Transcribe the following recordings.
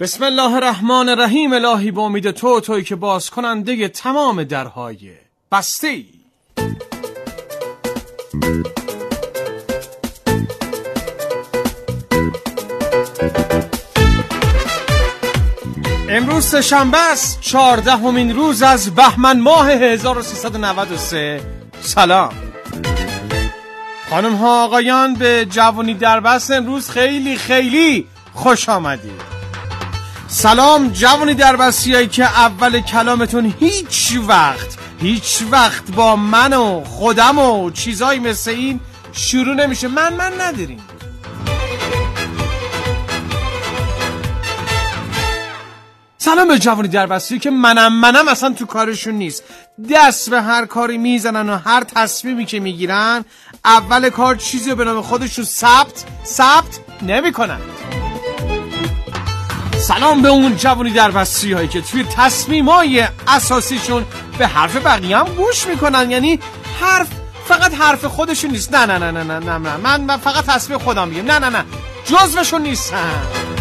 بسم الله الرحمن الرحیم. الهی با امید تویی که باز کننده تمام درهای بسته ای. امروز سه‌شنبه است، 14مین روز از بهمن ماه 1393. سلام خانم ها آقایان، به جوانی در بست امروز خیلی خیلی خوش آمدید. سلام جوانی در بستیایی که اول کلامتون هیچ وقت با من و خودم و چیزایی مثل این شروع نمیشه. من نداریم. سلام به جوانی در بستیایی که منم اصلا تو کارشون نیست، دست به هر کاری میزنن و هر تصمیمی که میگیرن اول کار چیزی به نام خودشون ثبت نمیکنن. سلام به اون جوانی در بستری هایی که توی تصمیمای اساسیشون به حرف بقیه هم گوش میکنن، یعنی فقط حرف خودشون نیست. نه من فقط تصمیم خودم میگم. نه جزوشون نیستن.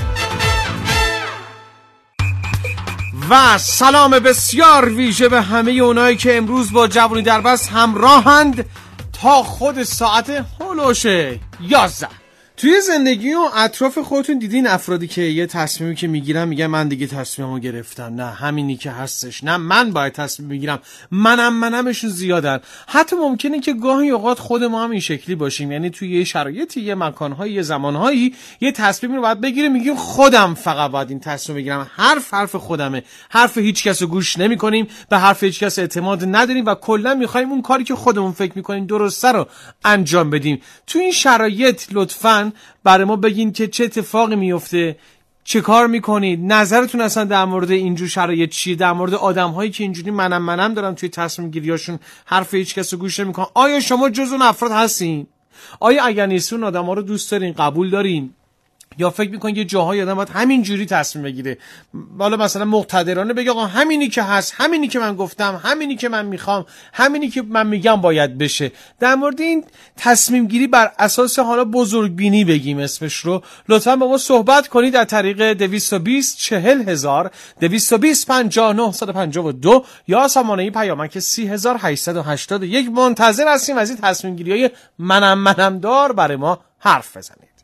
و سلام بسیار ویژه به همه اونایی که امروز با جوانی در بست همراهند تا خود ساعت هولوش 11. توی زندگی و اطراف خودتون دیدین افرادی که یه تصمیمی که میگیرن میگن من دیگه تصمیممو گرفتم، نه همینی که هستش، نه من باید تصمیم بگیرم. منمشون زیادن. حتی ممکنه که گاهی اوقات خود ما هم این شکلی باشیم، یعنی توی یه شرایطی، یه مکانهایی، یه زمانهایی یه تصمیمی رو باید بگیریم، میگیم خودم فقط باید این تصمیم بگیرم. حرف خودمه، حرف هیچ کس رو گوش نمی‌کنیم، به حرف هیچ کس اعتماد نداریم و کلا می‌خوایم اون کاری که خودمون فکر می‌کنیم درسته رو انجام بدیم. تو این شرایط لطفاً برای ما بگین که چه اتفاقی میفته، چه کار میکنید، نظرتون اصلا در مورد اینجور شرایط چیه، در مورد آدم‌هایی که اینجوری منم دارن توی تصمیم گیریاشون حرف هیچ کس رو گوش نمیکنن. آیا شما جز اون افراد هستین؟ آیا اگر نیستون آدم‌ها رو دوست دارین، قبول دارین، یا فکر میکنین یه جاهای آدم باید همینجوری تصمیم بگیره، بالا مثلا مقتدرانه بگه آقا همینی که هست، همینی که من گفتم، همینی که من میخوام، همینی که من میگم باید بشه. در مورد این تصمیم گیری بر اساس حالا بزرگبینی بگیم اسمش رو، لطفاً با ما صحبت کنید از طریق 220 40000 220 5952 یا سامانه پیامک 3881. منتظر هستیم از این تصمیم گیری‌های منم دار برای ما حرف بزنید.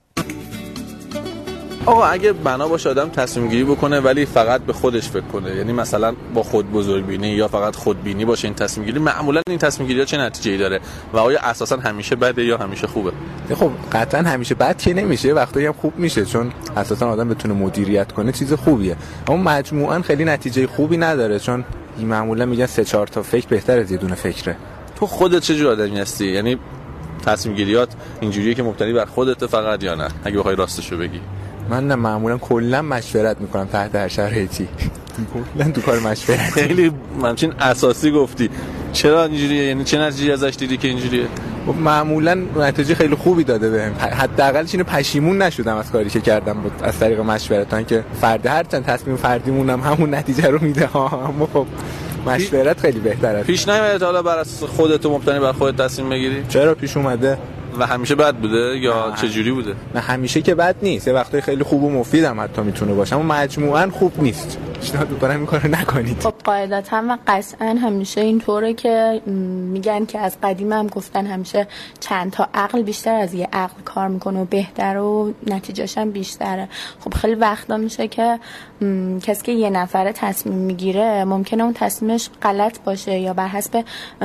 آقا اگه بنا باشه آدم تصمیم گیری بکنه ولی فقط به خودش فکر کنه، یعنی مثلا با خود بزرگبینی یا فقط خودبینی باشه این تصمیم گیری، معمولا این تصمیم گیری ها چه نتیجه‌ای داره و آیا اساسا همیشه بده یا همیشه خوبه؟ خب قطعا همیشه بد که نمیشه، وقتی هم خوب میشه، چون اساسا آدم بتونه مدیریت کنه چیز خوبیه، اما مجموعاً خیلی نتیجه خوبی نداره، چون این معمولا میگن 3-4 تا فکر بهتره از یه دونه فکره. تو خودت چه جور آدمی هستی؟ یعنی تصمیم گیریات اینجوریه که مبتنی بر خودت فقط یا نه؟ اگه بخوای راستش رو بگی. من معمولا کلا مشورت میکنم تحت هر شرایطی. کلا تو کار مشورت. خیلی همچین اساسی گفتی. چرا اینجوریه؟ یعنی چه نتیجه ازش دیدی که اینجوریه؟ معمولا نتیجه خیلی خوبی داده بهم. حداقلش اینو پشیمون نشدم از کاری که کردم بود از طریق مشورت، که هرچند تصمیم فردیمونم همون نتیجه رو میده اما خب مشورت خیلی بهتره. پیش نیومده حالا بر اساس خودت مبتنی بر خودت تصمیم بگیری؟ چرا پیش اومده. و همیشه بد بوده یا چه جوری بوده؟ نه همیشه که بد نیست، یه وقتایی خیلی خوب و مفیدم حتی میتونه باشه، اما مجموعاً خوب نیست. پیشنهاد می‌کنم این کارو نکنید. خب قاعدتاً و قطعاً همیشه اینطوره که میگن که از قدیم هم گفتن همیشه چند تا عقل بیشتر از یه عقل کار میکنه و بهتر و نتیجه‌ش هم بیشتره. خب خیلی وقتا میشه که کسی که یه نفره تصمیم میگیره ممکنه اون تصمیمش غلط باشه یا بر حسب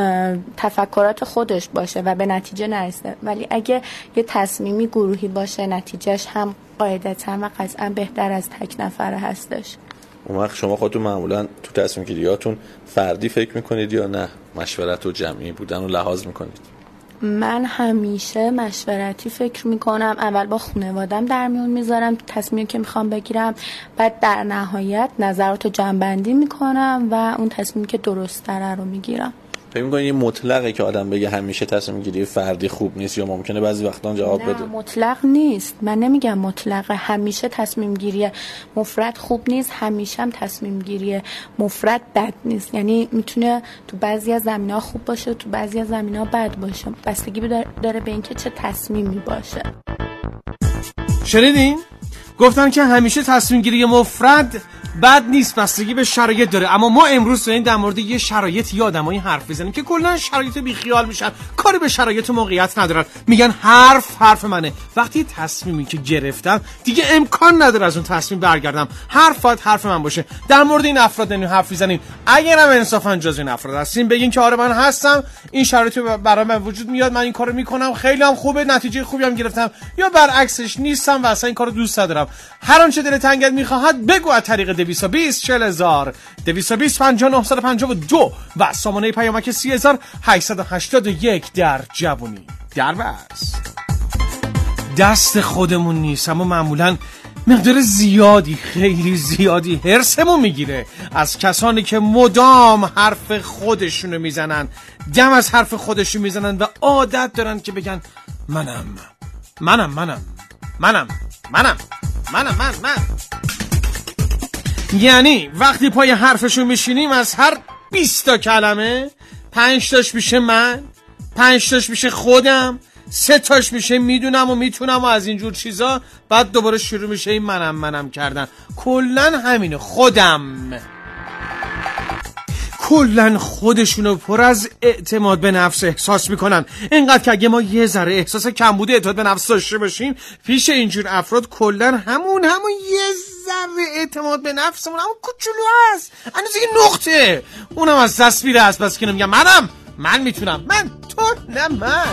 تفکرات خودش باشه و به نتیجه نرسه، ولی اگه یه تصمیمی گروهی باشه نتیجهش هم قاعدتاً و قطعاً بهتر از تک نفره هستش. اون وقت شما خودتون معمولاً تو تصمیم گیریاتون فردی فکر میکنید یا نه مشورت و جمعی بودن رو لحاظ میکنید؟ من همیشه مشورتی فکر میکنم. اول با خانواده‌ام در میون میذارم تصمیمی که میخوام بگیرم، بعد در نهایت نظراتو جمع‌بندی میکنم و اون تصمیمی که درست تره رو میگیرم. فکر می‌کنی یه مطلقه که آدم بگه همیشه تصمیم گیری فردی خوب نیست یا ممکنه بعضی وقتا جواب بده؟ نه مطلق نیست. من نمیگم مطلقه. همیشه تصمیم گیری مفرد خوب نیست، همیشه هم تصمیم گیری مفرد بد نیست. یعنی میتونه تو بعضی از زمینه‌ها خوب باشه، تو بعضی از زمینه‌ها بد باشه. بستگی داره به اینکه چه تصمیمی باشه. شنیدین؟ گفتن که همیشه تصمیم گیری مفرد بد نیست، بستگی به شرایط داره. اما ما امروز داریم در مورد یه شرایط یا آدمایی حرف بزنیم که کلا شرایط بیخیال میشن، کاری به شرایط و موقعیت ندارن، میگن حرف منه. وقتی تصمیمی که گرفتم دیگه امکان نداره از اون تصمیم برگردم، حرف من باشه. در مورد این افراد داریم حرف میزنیم. اگرم انصافا جز این افراد هستین بگین که آره من هستم، این شرایط برای من وجود میاد، من این کارو میکنم، خیلی هم خوبه، نتیجه خوبی هم گرفتم، یا برعکسش نیستم و اصلا این کارو دوست ندارم. هر آنچه دل تنگت میخواهد بگو از طریق 220 40000 220 5952 و سامانه پیامک 3881 در جوونی در بس. دست خودمون نیست، اما معمولاً مقدار زیادی، خیلی زیادی هرسمون میگیره از کسانی که مدام حرف خودشونو میزنن، دم از حرف خودشون میزنن و عادت دارن که بگن من. یعنی وقتی پای حرفشون میشینیم از هر 20 تا کلمه 5 تاش میشه من، 5 تاش میشه خودم، 3 تاش میشه میدونم و میتونم و از اینجور چیزا. بعد دوباره شروع میشه این منم کردن. کلن همینه، کلن خودشونو پر از اعتماد به نفس احساس میکنن. اینقدر که اگه ما یه ذره احساس کمبود اعتماد به نفس داشته باشیم پیش اینجور افراد، کلن همون یه ذره اعتماد به نفسمون همون کوچولو هست، هنوز یه نقطه، اونم از دست میره. از بس که نمیگم من میتونم، من تو نه من.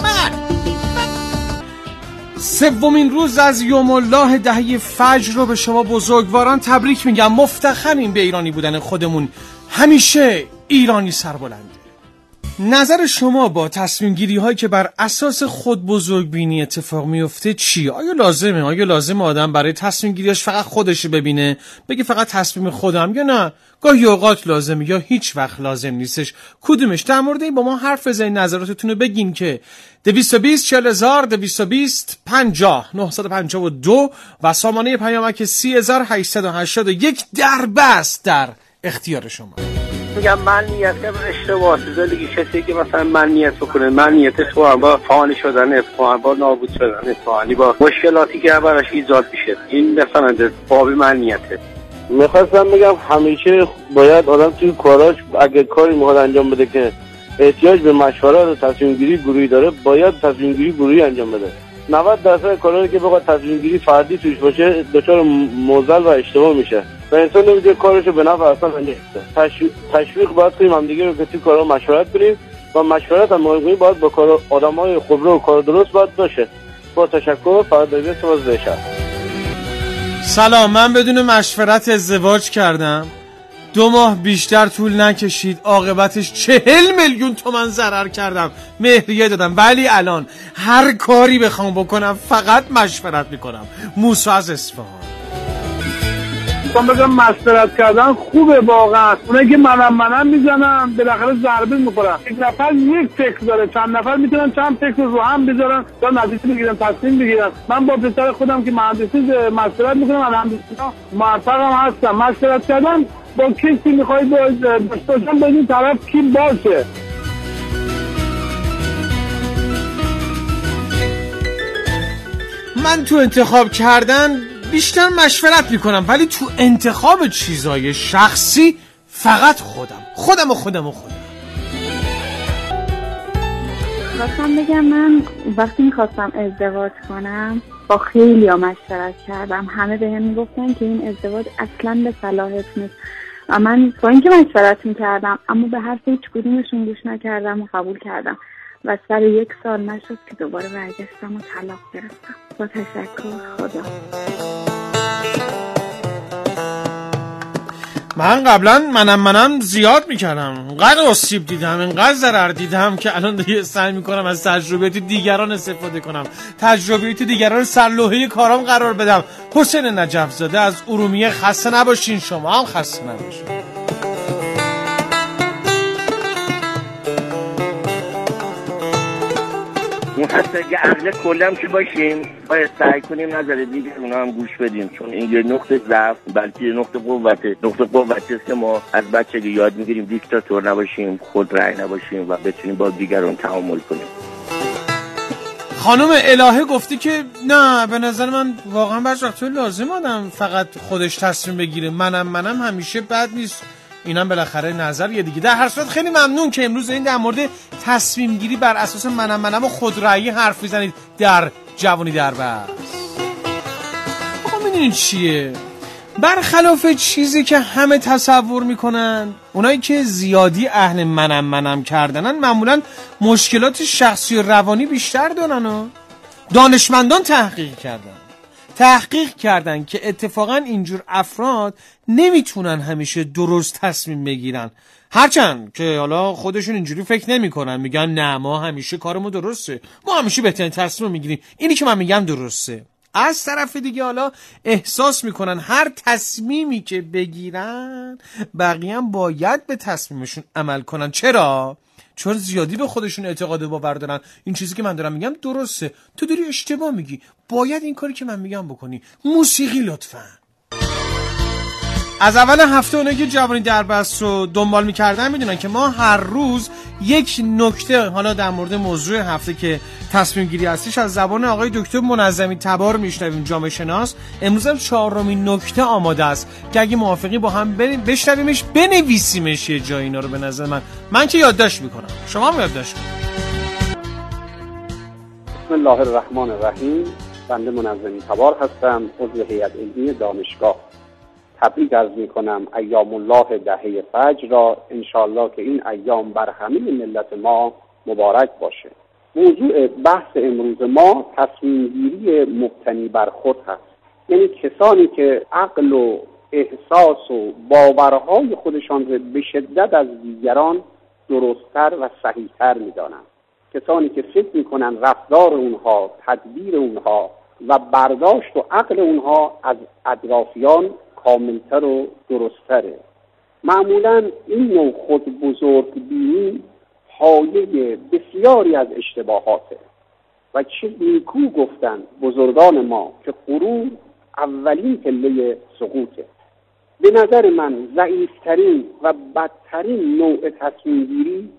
سومین روز از یوم الله دهه فجر رو به شما بزرگواران تبریک میگم. مفتخریم به ایرانی بودن خودمون. همیشه ایرانی سربلنده. نظر شما با تصمیم گیری هایی که بر اساس خود بزرگبینی اتفاق میفته چیه؟ آیا لازمه آدم برای تصمیم گیریاش فقط خودش ببینه، بگه فقط تصمیم خودم، یا نه گاهی اوقات لازمه یا هیچ وقت لازم نیستش؟ کدومش؟ در مورد این با ما حرف بزنید، نظراتتون رو بگین که 220 40000 220 50 952 و سامانه پیامک 3881 در بس در اختیار شما. میگم من نیت که اشتباه دیگه کسی که مثلا من نیت بکنه، من نیتش با فانی شدن، با نابود شدن، با مشکلاتی که براش ایجاد میشه، این مثلا باب من نیته. میخواستم بگم همیشه باید آدم توی کاراش اگه کاری میخواد انجام بده که احتیاج به مشورت و تصمیم گیری گروهی داره، باید تصمیم گیری گروهی انجام بده. 90% کارهایی که بخواد تصمیم گیری فردی توش باشه دچار معضل و اشتباه میشه و انسان نمیشه کارشو به نفع اصلا انجام بده. تشویق باید کنیم همدیگه رو که توی کارها مشورت کنیم و مشورت هم مهمه باید با کار آدمای خبره و کار درست باید باشه. با تشکر. فرادایی سواز بشه. سلام، من بدون مشورت ازدواج کردم. 2 ماه بیشتر طول نکشید، عاقبتش 40 میلیون تومان ضرر کردم، مهریه دادم، ولی الان هر کاری بخوام بکنم فقط مشورت میکنم. موسی از اصفهان. من بگم مشورت کردن خوبه واقعا. اونایی که منم میزنن بالاخره ضربه میخورن. یک نفر یک فکر داره، چند نفر میتونن چند فکر رو هم بذارن تا نتیجه بگیرن، تصمیم بگیرن. من با پسر خودم که مهندسی مشورت میکنم، الحمدلله موفقم هستم. مشورت کردن با کسی میخواید داشتن بدین طرف کی باشه. من تو انتخاب کردن بیشتر مشورت میکنم، ولی تو انتخاب چیزای شخصی فقط خودم. خواستم بگم من وقتی میخواستم ازدواج کنم با خیلی ها مشورت کردم. همه به هم میگفتن که این ازدواج اصلا به صلاحت نیست و من با اینکه مشورت میکردم اما به حرف هیچ کدومشون گوش نکردم و قبول کردم و سر 1 سال نشد که دوباره برگشتم و طلاق گرفتم. با تشکر. خدا. من قبلا منم زیاد میکردم، انقدر آسیب دیدم، انقدر ضرر دیدم که الان دیگه سعی میکنم از تجربیات دیگران استفاده کنم، تجربیات دیگران سرلوحه کارام قرار بدم. حسین نجف زاده از ارومیه. خسته نباشین، شما هم خسته نباشین. مخصوصا که عقل کلم که باشیم باید سعی کنیم نظر دیگه اونا هم گوش بدیم، چون این یه نقطه ضعف بلکه یه نقطه قوته است که ما از بچگی یاد میگیریم دیکتاتور نباشیم، خود رأی نباشیم و بتونیم با دیگران تعامل کنیم. خانم الهه گفته که نه به نظر من واقعا بعضی وقتا لازم آدم فقط خودش تصمیم بگیره، منم همیشه بد نیست. اینم بالاخره نظر یه دیگه. در هر صورت خیلی ممنون که امروز این در مورد تصمیم گیری بر اساس منم و خودرأیی حرف میزنید در جوانی در بس. آقا میدونید چیه؟ برخلاف چیزی که همه تصور میکنن، اونایی که زیادی اهل منم کردنن معمولا مشکلات شخصی و روانی بیشتر دارن و دانشمندان تحقیق کردن که اتفاقا اینجور افراد نمیتونن همیشه درست تصمیم بگیرن، هرچند که حالا خودشون اینجوری فکر نمیکنن، میگن نه ما همیشه کارمون درسته، ما همیشه بهترین تصمیم میگیریم، اینی که من میگم درسته. از طرف دیگه حالا احساس میکنن هر تصمیمی که بگیرن بقیه هم باید به تصمیمشون عمل کنن. چرا؟ چون زیادی به خودشون اعتقاد باور دارن این چیزی که من دارم میگم درسته، تو داری اشتباه میگی، باید این کاری که من میگم بکنی. موسیقی لطفاً. از اول هفته اونایی که جوانی در بس رو دنبال میکردن میدونن که ما هر روز یک نکته حالا در مورد موضوع هفته که تصمیم گیری هستش از زبان آقای دکتر منظمی تبار میشنویم، جامعه شناس. امروز هم 4مین نکته آماده است که اگه موافقی با هم بشنویمش، بنویسیمش یه جایی. اینا رو به نظر من که یادداشت میکنم، شما هم یادداشت کنید. بسم الله الرحمن الرحیم. بنده منظمی تبار هستم، عضو هیئت علمی دانشگاه. تبریک عرض میکنم ایام الله دهه فجر را، انشالله که این ایام بر همه ملت ما مبارک باشه. موضوع بحث امروز ما تصمیم گیری مبتنی بر خود هست، یعنی کسانی که عقل و احساس و باورهای خودشان را به شدت از دیگران درستتر و صحیحتر میدانند، کسانی که فکر میکنن رفتار اونها، تدبیر اونها و برداشت و عقل اونها از اطرافیان کاملتر و درستره. معمولا این نوع خود بزرگ بینی پایه بسیاری از اشتباهاته و چه نیکو گفتن بزرگان ما که غرور اولین پله سقوطه. به نظر من ضعیفترین و بدترین نوع تصمیم گیری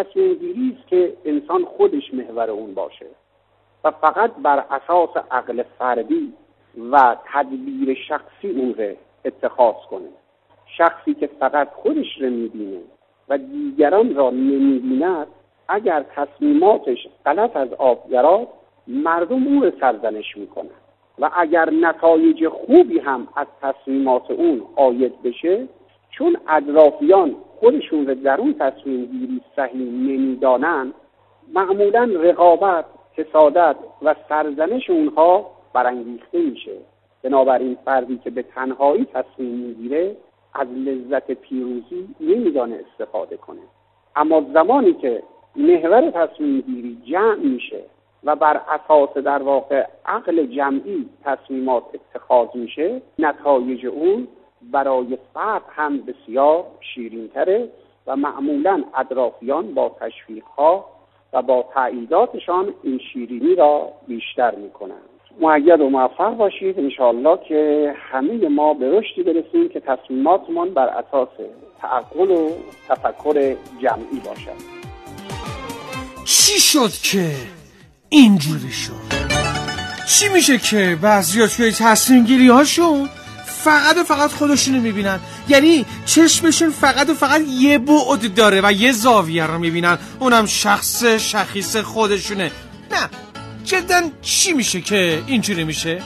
است که انسان خودش محور اون باشه و فقط بر اساس عقل فردی و تدبیر شخصی اون رو اتخاذ کنه. شخصی که فقط خودش رو میبینه و دیگران را نمیبیند، اگر تصمیماتش غلط از آب درآید، مردم او رو سرزنش میکنن و اگر نتایج خوبی هم از تصمیمات اون عاید بشه، چون اطرافیان خودشون رو در اون تصمیم گیری صحیح نمیدانن، معمولا رقابت، حسادت و سرزنش اونها برانگیخته میشه. بنابراین فردی که به تنهایی تصمیم میگیره از لذت پیروزی نمیدانه استفاده کنه، اما زمانی که محور تصمیم گیری جمع میشه و بر اساس در واقع عقل جمعی تصمیمات اتخاذ میشه، نتایج اون برای فرد هم بسیار شیرین‌تره و معمولا اطرافیان با تشویق‌ها و با تأییداتشان این شیرینی را بیشتر میکنن. مؤید و موفق باشید انشاءالله که همه ما به رشدی برسیم که تصمیماتمان بر اساس تعقل و تفکر جمعی باشد. چی شد که اینجوری شد؟ چی میشه که بعضیا توی تصمیم گیری هاشون فقط خودشونو میبینن؟ یعنی چشمشون فقط یه بعد داره و یه زاویه رو میبینن، اونم شخیص خودشونه. نه جدن چی میشه که اینجوری میشه؟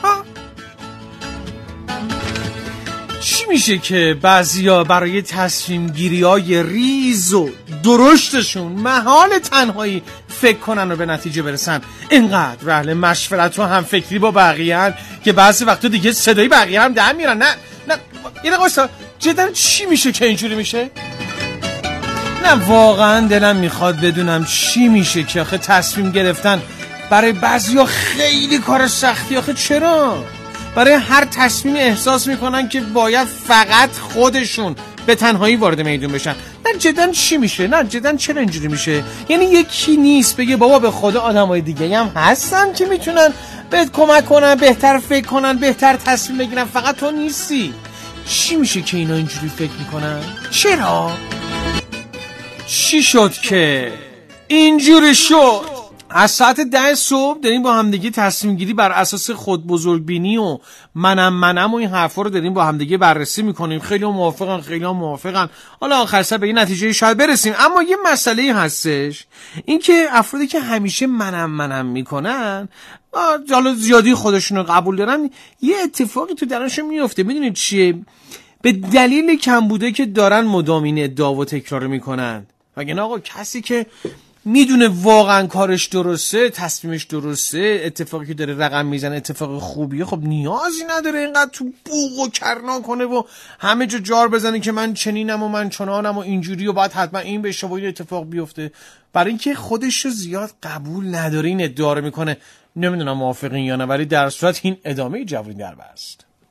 چی میشه که بعضیا برای تصمیم گیری های ریز و درشتشون محال تنهایی فکر کنن و به نتیجه برسن؟ اینقدر اهل مشورت و هم فکری با بقیه هن که بعضی وقتا دیگه صدای بقیه هم در میرن. نه یه دقیقه جدن چی میشه که اینجوری میشه؟ نه واقعا دلم میخواد بدونم چی میشه که آخه تصمیم گرفتن برای بعضیا خیلی کار سختی. آخه چرا؟ برای هر تصمیم احساس میکنن که باید فقط خودشون به تنهایی وارد میدون بشن. نه جدن چی میشه؟ نه جدن چرا اینجوری میشه؟ یعنی یکی نیست بگه بابا به خدا آدمای دیگه هم هستن که میتونن بهت کمک کنن، بهتر فکر کنن، بهتر تصمیم بگیرن، فقط تو نیستی. چی میشه که اینا اینجوری فکر میکنن؟ چرا؟ چی شد که اینجوری شد؟ از ساعت 10 صبح داریم با همدیگه تصمیم گیری بر اساس خود بزرگبینی و منم و این حرفا رو داریم با همدیگه بررسی میکنیم. خیلی موافقن. حالا آخر سر به این نتیجه شاید برسیم. اما یه مسئله هستش، این که افرادی که همیشه منم میکنن، حالا زیادی خودشون رو قبول دارن، یه اتفاقی تو درونشون میفته. میدونید چیه؟ به دلیل کمبوده که دارن مدام این ادعا و تکرار میکنن. وگرنه آقا کسی که میدونه واقعا کارش درسته، تصمیمش درسته، اتفاقی که داره رقم میزنه اتفاق خوبیه، خب نیازی نداره اینقدر تو بوق و کرنا کنه و همه جا جار بزنه که من چنینم و من چنانم و اینجوری و باید حتما این بشه و این اتفاق بیفته، برای اینکه خودش رو زیاد قبول نداره این ادعا رو میکنه. نمیدونم موافقین یا نه، ولی در صورت این ادامه جوونی در بست.